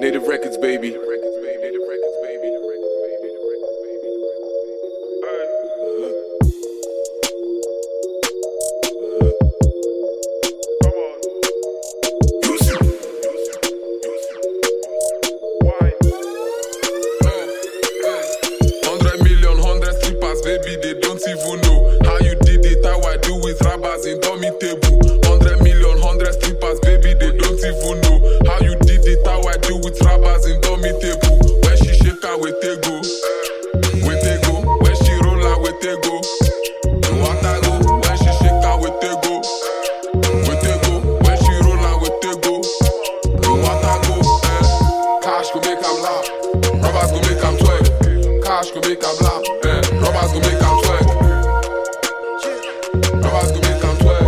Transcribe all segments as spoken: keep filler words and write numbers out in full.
Native Records, baby. Baby, they don't even know how you did it, how I do with rappers in dummy table. Hundred million, hundred strippers, baby, they don't even know how you did it, how I do with rappers in dummy table. When she shake her, with they go, with they go. When she roll her, with they go. What I go, when she shake her, with they go, with they go. When she roll her, with they go. What I go, eh. Cash go make 'em laugh, rappers go make 'em twerk. Cash go make 'em laugh. Robbers go make 'em twerk. Robbers go make 'em twerk.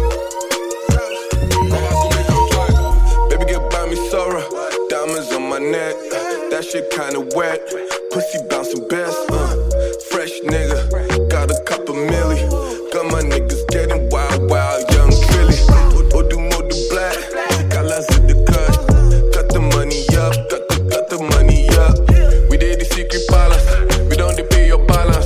Robbers go make 'em twerk. Baby, get by me, Sora. Diamonds on my neck. That shit kinda wet. Pussy bouncing best. Uh. Fresh nigga. Got a couple milli. Got my niggas getting wild, wild, young Philly. Odu Modu Black. Colors in the cut. Got the money up. Got the, got the money up. We did the secret palace. We don't pay your balance.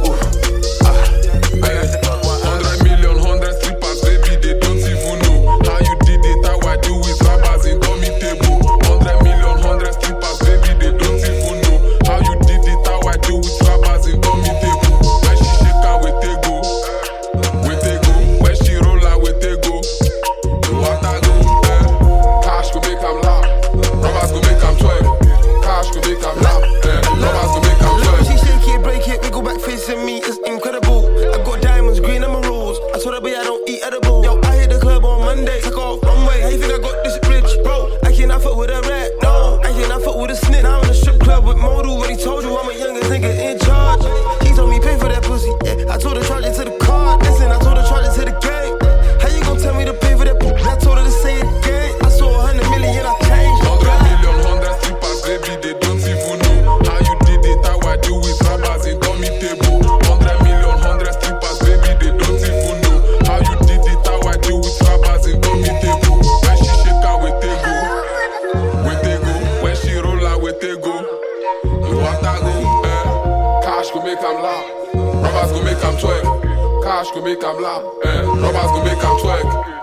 Me is incredible. I got diamonds, green emeralds. I told her, baby, I don't eat edible. Yo, I hit the club on Monday. Took off runway. How you think I got this rich, bro? I cannot fuck with a rat, no. I cannot fuck with a snitch. Now I'm in a strip club with Modu. Already told you I'm a youngest nigga in charge. He told me pay for that pussy. Yeah. I told her charge it to the card. Listen, I told her charge it to the game. How you gon' tell me to pay for that pussy? I told her to say it again. I saw a hundred million, I changed. Hundred million, hundred strippers, baby, they don't even know how you did it, how I do with rappers in dummy table. Cash go make 'em laugh, robbers go make 'em twerk. Cash go make 'em laugh, eh. Robbers go make 'em twerk.